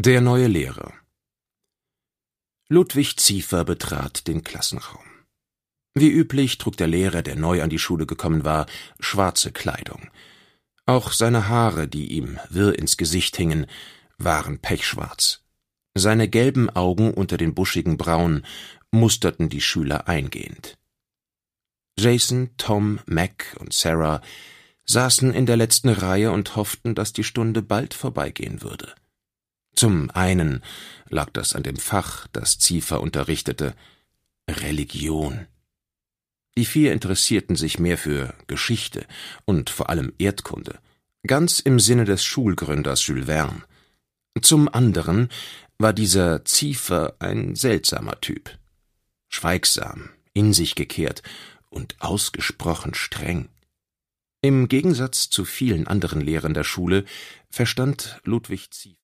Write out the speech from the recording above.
Der neue Lehrer. Ludwig Ziefer betrat den Klassenraum. Wie üblich trug der Lehrer, der neu an die Schule gekommen war, schwarze Kleidung. Auch seine Haare, die ihm wirr ins Gesicht hingen, waren pechschwarz. Seine gelben Augen unter den buschigen Brauen musterten die Schüler eingehend. Jason, Tom, Mac und Sarah saßen in der letzten Reihe und hofften, dass die Stunde bald vorbeigehen würde. Zum einen lag das an dem Fach, das Ziefer unterrichtete: Religion. Die vier interessierten sich mehr für Geschichte und vor allem Erdkunde, ganz im Sinne des Schulgründers Jules Verne. Zum anderen war dieser Ziefer ein seltsamer Typ. Schweigsam, in sich gekehrt und ausgesprochen streng. Im Gegensatz zu vielen anderen Lehrern der Schule verstand Ludwig Ziefer